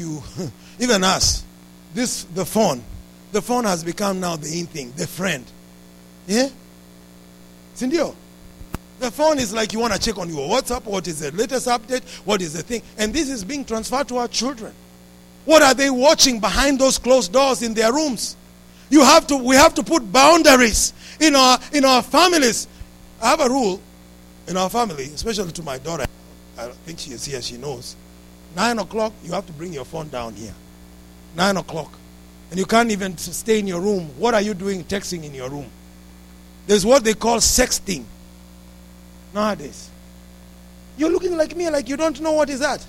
the phone has become now the in thing, the friend. Yeah? Sindio? The phone is like you want to check on your WhatsApp, what is the latest update, what is the thing. And this is being transferred to our children. What are they watching behind those closed doors in their rooms? We have to put boundaries in our families. I have a rule in our family, especially to my daughter. I think she is here, she knows. 9 o'clock, you have to bring your phone down here. 9 o'clock. And you can't even stay in your room. What are you doing texting in your room? There's what they call sexting. Nowadays, you're looking like me, like you don't know what is that.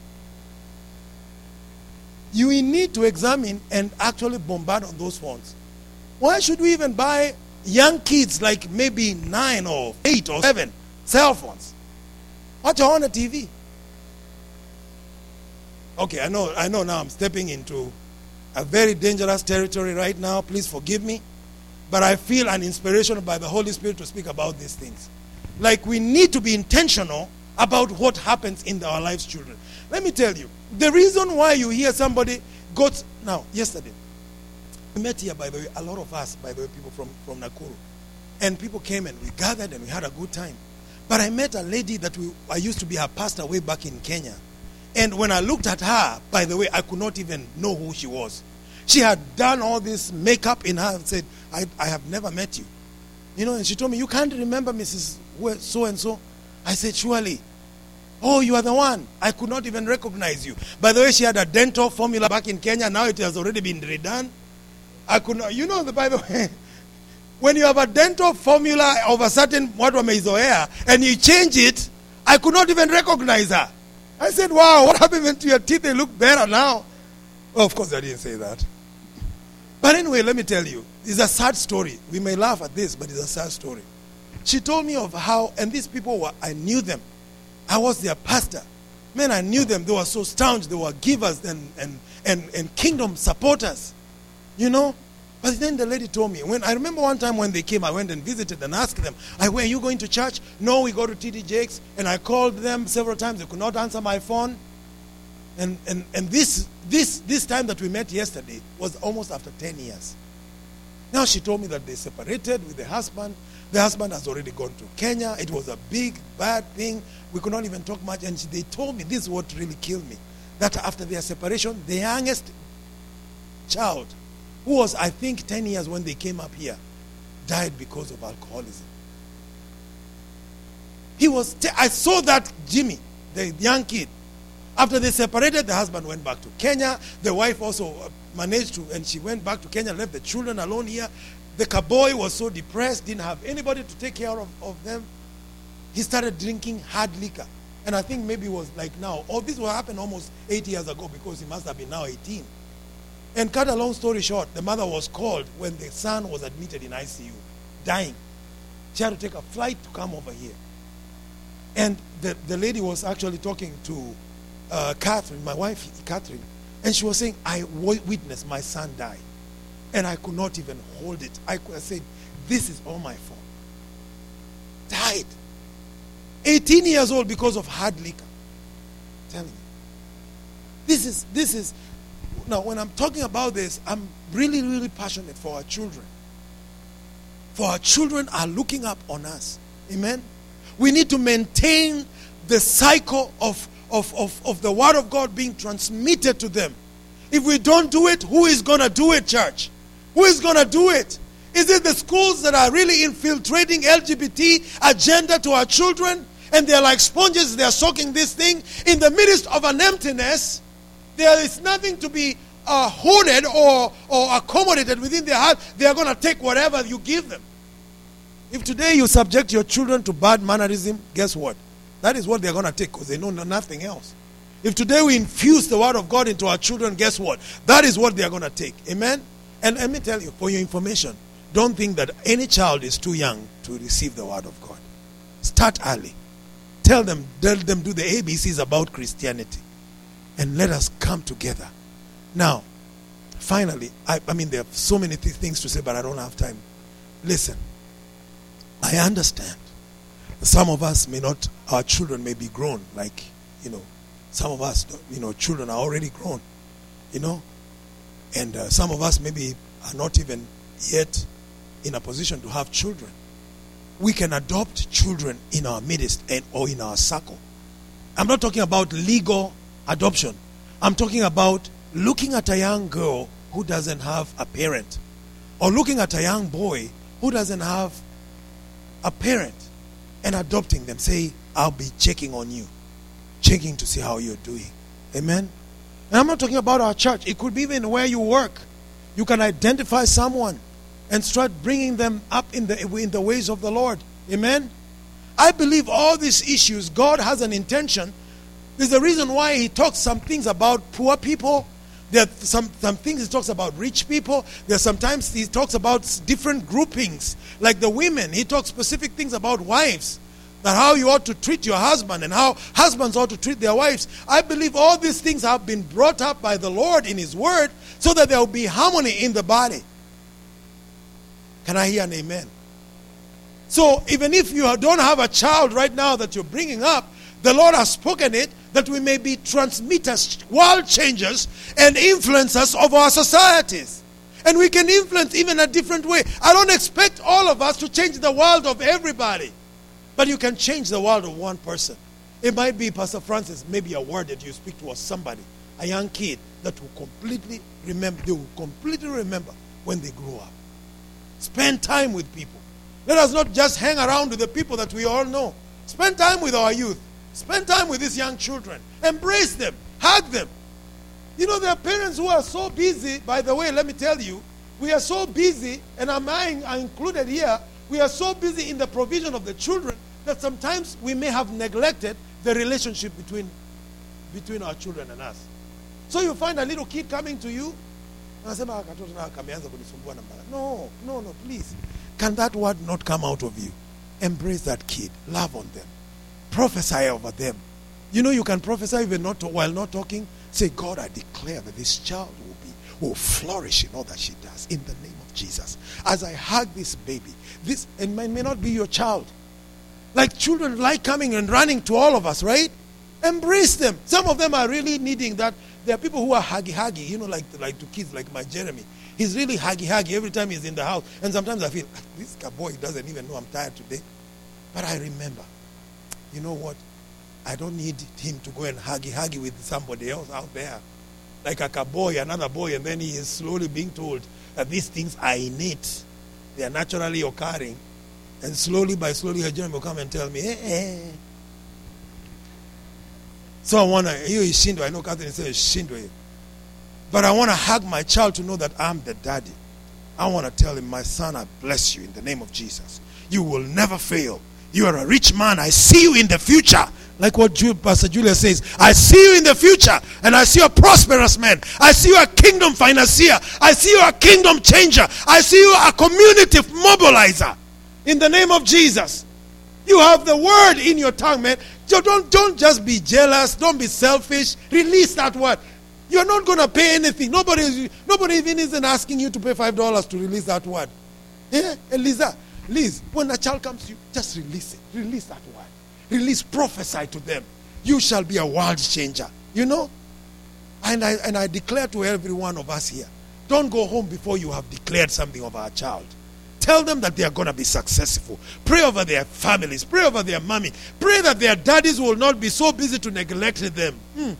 You need to examine and actually bombard on those phones. Why should we even buy young kids like maybe 9 or 8 or 7 cell phones? Watch on the TV. Okay, I know now I'm stepping into a very dangerous territory right now. Please forgive me. But I feel an inspiration by the Holy Spirit to speak about these things. Like, we need to be intentional about what happens in our lives, children. Let me tell you, the reason why you hear somebody now, yesterday, we met here, by the way, a lot of us, by the way, people from Nakuru. And people came and we gathered and we had a good time. But I met a lady that I used to be her pastor way back in Kenya. And when I looked at her, by the way, I could not even know who she was. She had done all this makeup in her and said, I have never met you. You know, and she told me, you can't remember Mrs. So-and-so? I said, surely. Oh, you are the one. I could not even recognize you. By the way, she had a dental formula back in Kenya. Now it has already been redone. I could not, by the way, when you have a dental formula of a certain hair and you change it, I could not even recognize her. I said, wow, what happened to your teeth? They look better now. Oh, of course, I didn't say that. But anyway, let me tell you, it's a sad story. We may laugh at this, but it's a sad story. She told me of how, and these people I knew them. I was their pastor. Man, I knew them. They were so staunch. They were givers and kingdom supporters. You know? But then the lady told me, I remember one time when they came, I went and visited and asked them, are you going to church? No, we go to TD Jakes. And I called them several times. They could not answer my phone. And this time that we met yesterday was almost after 10 years. Now she told me that they separated with the husband. The husband has already gone to Kenya. It was a big, bad thing. We could not even talk much. And they told me, this is what really killed me, that after their separation, the youngest child, who was, I think, 10 years when they came up here, died because of alcoholism. I saw that Jimmy, the young kid. After they separated, the husband went back to Kenya. The wife also managed to, and she went back to Kenya, left the children alone here. The cowboy was so depressed, didn't have anybody to take care of them. He started drinking hard liquor. And I think maybe it was like now. This will happen almost 8 years ago because he must have been now 18. And cut a long story short, the mother was called when the son was admitted in ICU, dying. She had to take a flight to come over here. And the lady was actually talking to Catherine, my wife, Catherine. And she was saying, I witnessed my son die. And I could not even hold it. I said, this is all my fault. Died. 18 years old because of hard liquor. I'm telling you. This is, now when I'm talking about this, I'm really, really passionate for our children. For our children are looking up on us. Amen. We need to maintain the cycle of the word of God being transmitted to them. If we don't do it, who is going to do it, church? Who is going to do it? Is it the schools that are really infiltrating LGBT agenda to our children? And they're like sponges, they're soaking this thing. In the midst of an emptiness, there is nothing to be hoarded or accommodated within their heart. They are going to take whatever you give them. If today you subject your children to bad mannerism, guess what? That is what they're going to take because they know nothing else. If today we infuse the word of God into our children, guess what? That is what they are going to take. Amen? And let me tell you, for your information, don't think that any child is too young to receive the word of God. Start early. Tell them do the ABCs about Christianity. And let us come together. Now, finally, I mean, there are so many things to say, but I don't have time. Listen, I understand. Some of us our children may be grown, like, some of us, children are already grown, and some of us maybe are not even yet in a position to have children. We can adopt children in our midst or in our circle. I'm not talking about legal adoption. I'm talking about looking at a young girl who doesn't have a parent, or looking at a young boy who doesn't have a parent, and adopting them. Say, I'll be checking on you, checking to see how you're doing. Amen? And I'm not talking about our church. It could be even where you work. You can identify someone and start bringing them up in the ways of the Lord. Amen? I believe all these issues, God has an intention. There's a reason why he talks some things about poor people. There are some things he talks about rich people. There are sometimes he talks about different groupings. Like the women, he talks specific things about wives. That how you ought to treat your husband and how husbands ought to treat their wives. I believe all these things have been brought up by the Lord in his word so that there will be harmony in the body. Can I hear an amen? So even if you don't have a child right now that you're bringing up, the Lord has spoken it that we may be transmitters, world changers, and influencers of our societies. And we can influence even a different way. I don't expect all of us to change the world of everybody. But you can change the world of one person. It might be, Pastor Francis, maybe a word that you speak to somebody, a young kid, that will completely remember. They will completely remember when they grow up. Spend time with people. Let us not just hang around with the people that we all know. Spend time with our youth. Spend time with these young children. Embrace them. Hug them. There are parents who are so busy. By the way, let me tell you, we are so busy, and I'm included here, we are so busy in the provision of the children that sometimes we may have neglected the relationship between our children and us. So you find a little kid coming to you, and no, please. Can that word not come out of you? Embrace that kid. Love on them. Prophesy over them. You can prophesy even while not talking. Say, God, I declare that this child will flourish in all that she does in the name of Jesus. As I hug this baby, this and may not be your child. Like children like coming and running to all of us, right? Embrace them. Some of them are really needing that. There are people who are huggy, like to kids like my Jeremy. He's really huggy every time he's in the house. And sometimes I feel, this boy doesn't even know I'm tired today. But I remember, you know what? I don't need him to go and huggy with somebody else out there. Like a boy, another boy, and then he is slowly being told that these things are innate. They are naturally occurring. And slowly her Jeremy will come and tell me, hey. So I want to, you is Shindo. I know Catherine says Shindo. But I want to hug my child to know that I'm the daddy. I want to tell him, my son, I bless you in the name of Jesus. You will never fail. You are a rich man. I see you in the future. Like what Pastor Julia says, I see you in the future, and I see you a prosperous man. I see you a kingdom financier. I see you a kingdom changer. I see you a community mobilizer. In the name of Jesus. You have the word in your tongue, man. So don't just be jealous. Don't be selfish. Release that word. You're not going to pay anything. Nobody even isn't asking you to pay $5 to release that word. Yeah, Liz, when a child comes to you, just release it. Release that word. Release, prophesy to them. You shall be a world changer. And I declare to every one of us here, don't go home before you have declared something of our child. Tell them that they are going to be successful. Pray over their families. Pray over their mommy. Pray that their daddies will not be so busy to neglect them.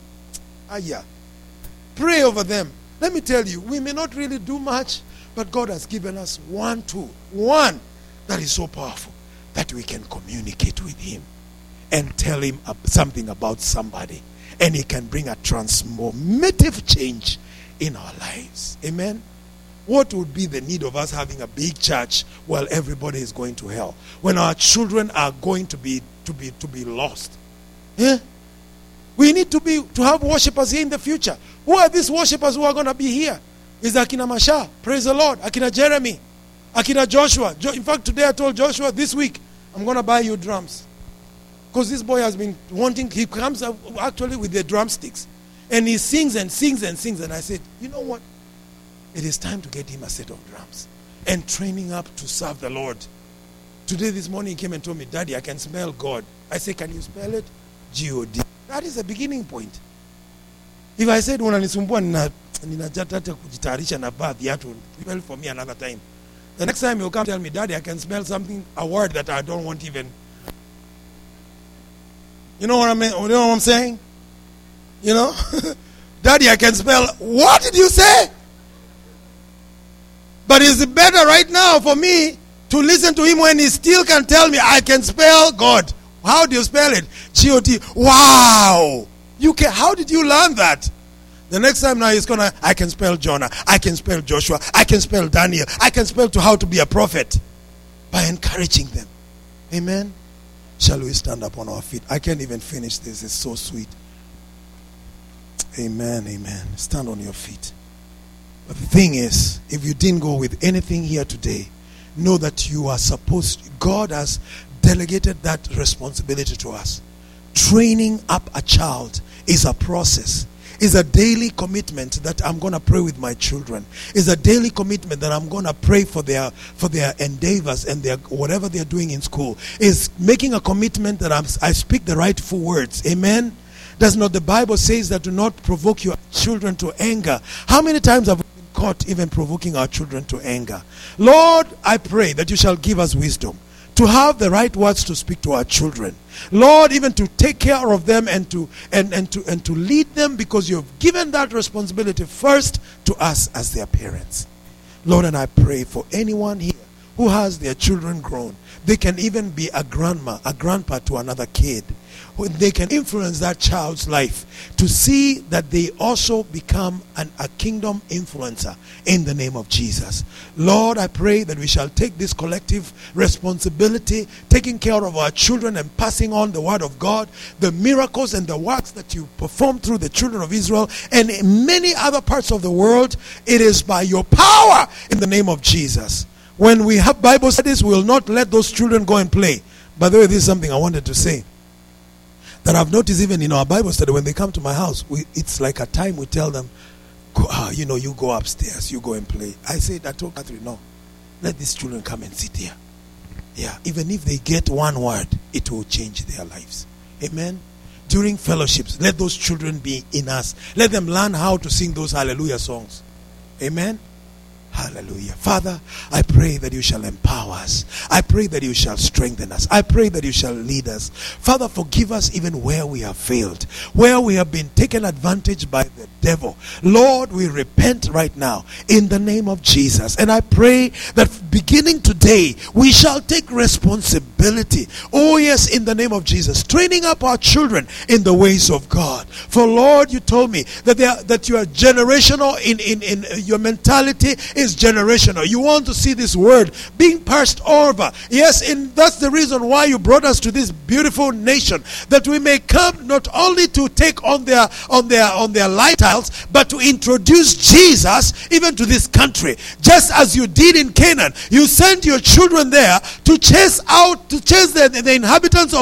Pray over them. Let me tell you, we may not really do much, but God has given us one tool. One that is so powerful that we can communicate with him and tell him something about somebody. And he can bring a transformative change in our lives. Amen. What would be the need of us having a big church while everybody is going to hell? When our children are going to be lost. Yeah? We need to have worshipers here in the future. Who are these worshipers who are going to be here? Is Akina Masha, praise the Lord, Akina Jeremy, Akina Joshua. In fact, today I told Joshua, this week, I'm going to buy you drums. Because this boy has been wanting, he comes up actually with the drumsticks. And he sings and sings and sings. And I said, you know what? It is time to get him a set of drums. And training up to serve the Lord. Today, this morning, he came and told me, Daddy, I can smell God. I said, can you spell it? G-O-D. That is the beginning point. If I said, unanisumbua ninajatata kujitayarisha na baadhi yatu, well for me another time. The next time he'll come tell me, Daddy, I can smell something, a word that I don't want even. You know what I mean? You know what I'm saying? You know? Daddy, I can spell. What did you say? But it's better right now for me to listen to him when he still can tell me I can spell God. How do you spell it? G-O-D. Wow. You can. How did you learn that? The next time now he's gonna, I can spell Jonah. I can spell Joshua. I can spell Daniel. I can spell to how to be a prophet. By encouraging them. Amen. Shall we stand up on our feet? I can't even finish this. It's so sweet. Amen, amen. Stand on your feet. But the thing is, if you didn't go with anything here today, know that you are supposed, God has delegated that responsibility to us. Training up a child is a process. Is a daily commitment that I'm going to pray with my children. Is a daily commitment that I'm going to pray for their endeavors and their whatever they're doing in school. Is making a commitment that I speak the rightful words. Amen. Does not the Bible says that do not provoke your children to anger? How many times have we been caught even provoking our children to anger? Lord, I pray that you shall give us wisdom to have the right words to speak to our children. Lord, even to take care of them and to lead them, because you've given that responsibility first to us as their parents. Lord, and I pray for anyone here who has their children grown. They can even be a grandma, a grandpa to another kid. They can influence that child's life to see that they also become a kingdom influencer in the name of Jesus. Lord, I pray that we shall take this collective responsibility, taking care of our children and passing on the word of God, the miracles and the works that you perform through the children of Israel and in many other parts of the world. It is by your power in the name of Jesus. When we have Bible studies, we will not let those children go and play. By the way, this is something I wanted to say. That I've noticed even in our Bible study, when they come to my house, it's like a time we tell them, you go upstairs, you go and play. I told Catherine, no, let these children come and sit here. Yeah, even if they get one word, it will change their lives. Amen. During fellowships, let those children be in us. Let them learn how to sing those hallelujah songs. Amen. Hallelujah. Father, I pray that you shall empower us. I pray that you shall strengthen us. I pray that you shall lead us. Father, forgive us even where we have failed, where we have been taken advantage by the devil. Lord, we repent right now in the name of Jesus. And I pray that beginning today, we shall take responsibility. Oh yes, in the name of Jesus. Training up our children in the ways of God. For Lord, you told me that you are generational in your mentality is generational. You want to see this word being passed over. Yes, and that's the reason why you brought us to this beautiful nation, that we may come not only to take on their lifestyles, but to introduce Jesus even to this country. Just as you did in Canaan, you sent your children there to chase the inhabitants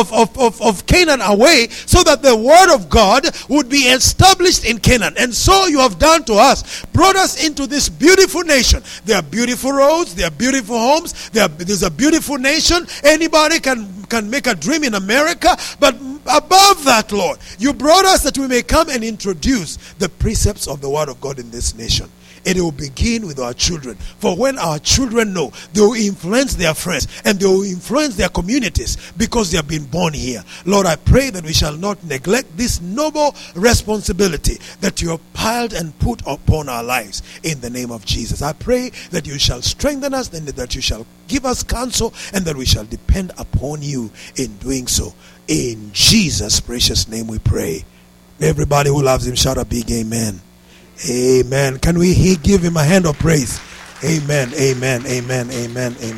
of Canaan away, so that the word of God would be established in Canaan. And so you have done to us, brought us into this beautiful nation. There are beautiful roads, there are beautiful homes, there's a beautiful nation. Anybody can make a dream in America, but above that, Lord, you brought us that we may come and introduce the precepts of the word of God in this nation. It will begin with our children. For when our children know, they will influence their friends and they will influence their communities because they have been born here. Lord, I pray that we shall not neglect this noble responsibility that you have piled and put upon our lives in the name of Jesus. I pray that you shall strengthen us and that you shall give us counsel and that we shall depend upon you in doing so. In Jesus' precious name we pray. Everybody who loves him shout a big amen. Amen. Can we give him a hand of praise? Amen. Amen. Amen. Amen. Amen.